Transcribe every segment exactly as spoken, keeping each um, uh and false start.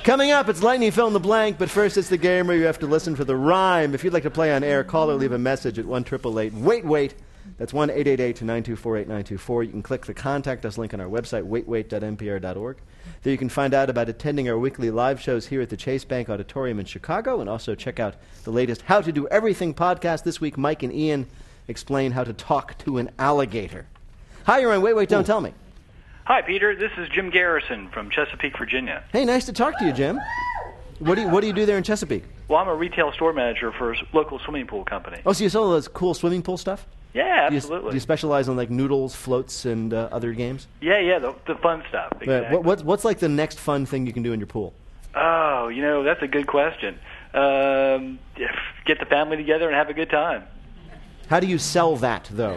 Coming up, it's Lightning Fill in the Blank, but first it's the game where you have to listen for the rhyme. If you'd like to play on air, call or leave a message at one eight eight eight wait wait. That's one eight eight eight nine two four eight nine two four. You can click the Contact Us link on our website, wait wait dot n p r dot org. There you can find out about attending our weekly live shows here at the Chase Bank Auditorium in Chicago, and also check out the latest How to Do Everything podcast. This week, Mike and Ian explain how to talk to an alligator. Hi, you're on Wait, Wait, Don't Tell Me. Hi, Peter. This is Jim Garrison from Chesapeake, Virginia. Hey, nice to talk to you, Jim. What do you, what do you do there in Chesapeake? Well, I'm a retail store manager for a local swimming pool company. Oh, so you sell those cool swimming pool stuff? Yeah, Do you, absolutely. do you specialize in like noodles, floats, and uh, other games? Yeah, yeah, the, the fun stuff. Exactly. Uh, what, what's, what's like the next fun thing you can do in your pool? Oh, you know, that's a good question. Um, get the family together and have a good time. How do you sell that, though?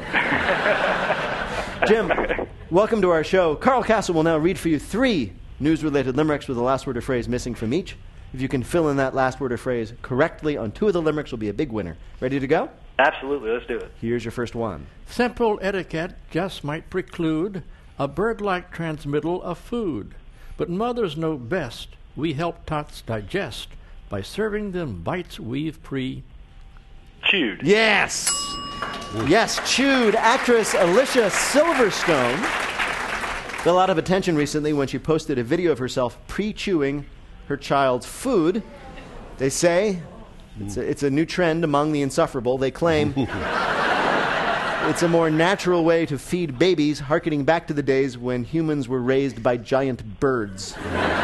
Jim, welcome to our show. Carl Castle will now read for you three news-related limericks with the last word or phrase missing from each. If you can fill in that last word or phrase correctly on two of the limericks, you'll be a big winner. Ready to go? Absolutely, let's do it. Here's your first one. Simple etiquette just might preclude a bird-like transmittal of food. But mothers know best. We help tots digest by serving them bites we've pre... Chewed. Yes! Yes, chewed. Actress Alicia Silverstone got a lot of attention recently when she posted a video of herself pre-chewing her child's food. They say it's a, it's a new trend among the insufferable. They claim it's a more natural way to feed babies, hearkening back to the days when humans were raised by giant birds.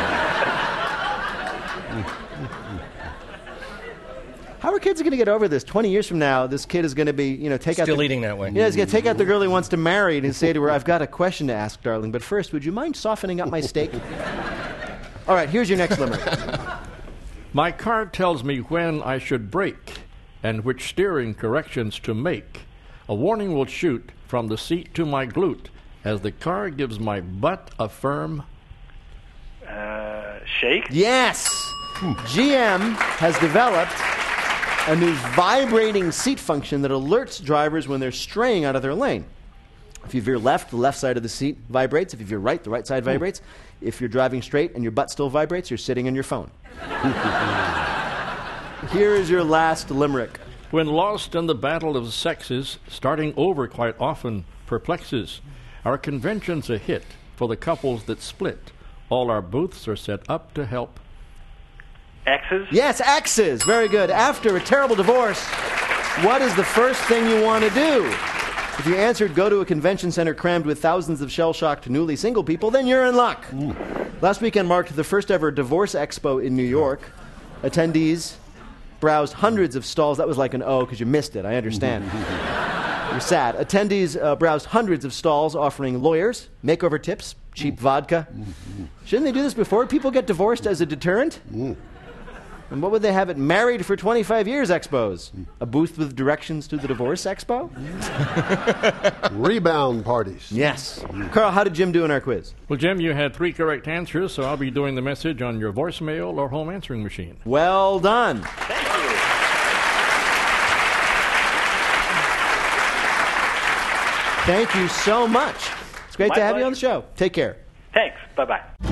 How are kids going to get over this? Twenty years from now, this kid is going to be, you know, take Still out the, eating that way. Yeah, he's going to take out the girl he wants to marry and say to her, "I've got a question to ask, darling. But first, would you mind softening up my steak?" All right, here's your next limerick. My card tells me when I should brake and which steering corrections to make. A warning will shoot from the seat to my glute as the car gives my butt a firm... Uh, shake? Yes! G M has developed a new vibrating seat function that alerts drivers when they're straying out of their lane. If you veer left, the left side of the seat vibrates. If you veer right, the right side vibrates. If you're driving straight and your butt still vibrates, you're sitting on your phone. Here is your last limerick. When lost in the battle of sexes, starting over quite often perplexes. Our convention's a hit for the couples that split. All our booths are set up to help. X's? Yes, X's. Very good. After a terrible divorce, what is the first thing you want to do? If you answered go to a convention center crammed with thousands of shell-shocked newly single people, then you're in luck. Mm. Last weekend marked the first ever divorce expo in New York. Attendees browsed hundreds of stalls. That was like an O because you missed it. I understand. You're sad. Attendees uh, browsed hundreds of stalls offering lawyers, makeover tips, cheap vodka. Shouldn't they do this before people get divorced as a deterrent? Mm. And what would they have at Married for twenty-five years expos? A booth with directions to the divorce expo? Rebound parties. Yes. Carl, how did Jim do in our quiz? Well, Jim, you had three correct answers, so I'll be doing the message on your voicemail or home answering machine. Well done. Thank you. Thank you so much. It's great My to have pleasure. you on the show. Take care. Thanks. Bye-bye.